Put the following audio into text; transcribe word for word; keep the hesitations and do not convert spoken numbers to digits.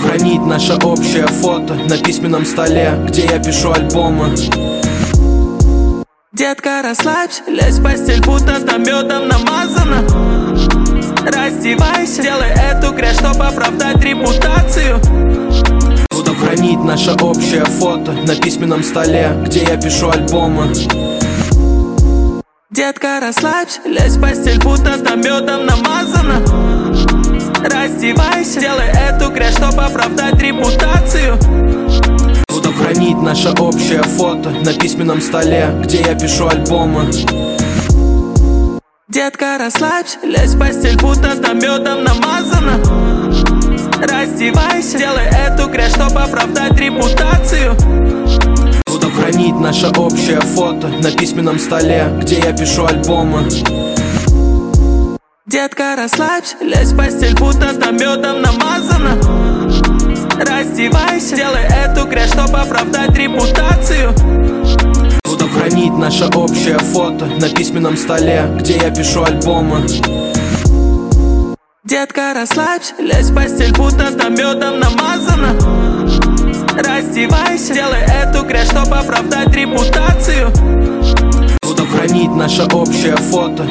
хранить наше общее фото на письменном столе, где я пишу альбомы. Детка, расслабься, лезь в постель, будто там медом намазано. Раздевайся, делай эту грязь, чтобы оправдать репутацию. Буду хранить наше общее фото на письменном столе, где я пишу альбомы. Детка, расслабься, лезь в постель, будто там медом намазано. Раздевайся, делай эту грязь, чтобы оправдать репутацию. Буду хранить наше общее фото на письменном столе, где я пишу альбомы. Детка, расслабься, лезь в постель, будто там медом намазано. Раздевайся, делай эту грязь, чтобы оправдать репутацию. Буду хранить наше общее фото на письменном столе, где я пишу альбомы. Детка, расслабься, лезь в постель, будто там медом намазано. Раздевайся, делай эту грязь, чтобы оправдать репутацию. Буду хранить наше общее фото на письменном столе, где я пишу альбомы. Детка, расслабься, лезь в постель, будто там медом намазано. Раздевайся, делай эту грязь, чтобы оправдать репутацию. Буду хранить наше общее фото